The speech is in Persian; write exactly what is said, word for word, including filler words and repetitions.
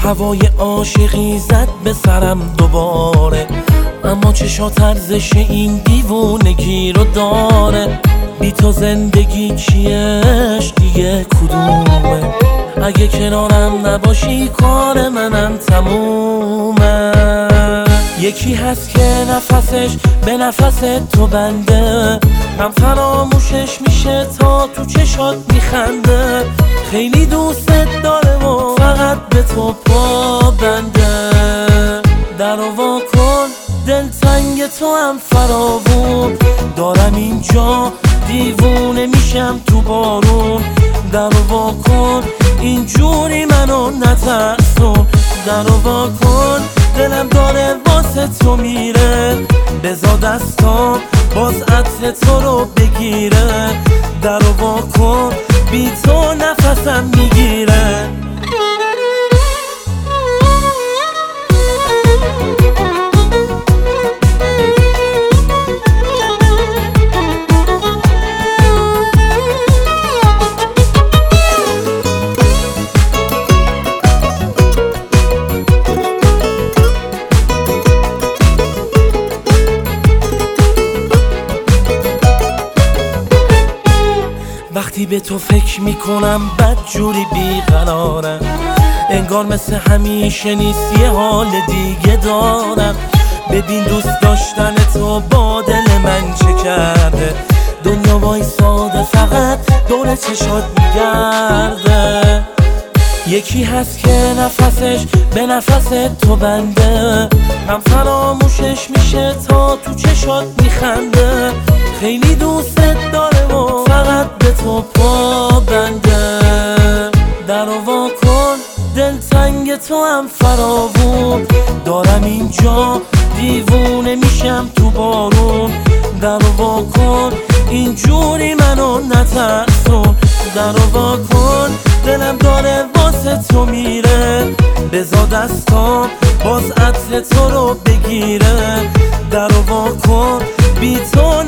هوای عاشقی زد به سرم دوباره، اما چشات ارزش این دیوونگی رو داره. بی تو زندگی چیش دیگه کدومه؟ اگه کنارم نباشی کار منم تمومه. یکی هست که نفسش به نفس تو بنده، هم فراموشش میشه تا تو چشات میخنده. خیلی دوست داره و فقط به تو پا بنده. در وا کن دلتنگ تو هم فراوون، دارم اینجا دیوونه میشم تو بارون. در وا کن اینجوری منو نترسون. در وا کن دلم داره واسه تو میره، بزا دستام باز عطر تو رو بگیره. در وا کن بی تو نفسم میگیره. وقتی به تو فکر میکنم بدجوری بیقرارم، انگار مثل همیشه نیست یه حال دیگه دارم. ببین دوست داشتن تو با دل من چه کرده، دنیا وایساده فقط دور چشات میگرده. یکی هست که نفسش به نفس تو بنده، هم فراموشش میشه تا تو چشات میخنده. خیلی دوست داره و فقط به تو پا بنده. در وا کن دلتنگ تو هم فراوون، دارم اینجا دیوونه میشم تو بارون. در وا کن اینجوری منو نترسون. در وا کن دلم داره واسه تو میره، بزا دستام باز عطر تو رو بگیره. در وا کن بی تو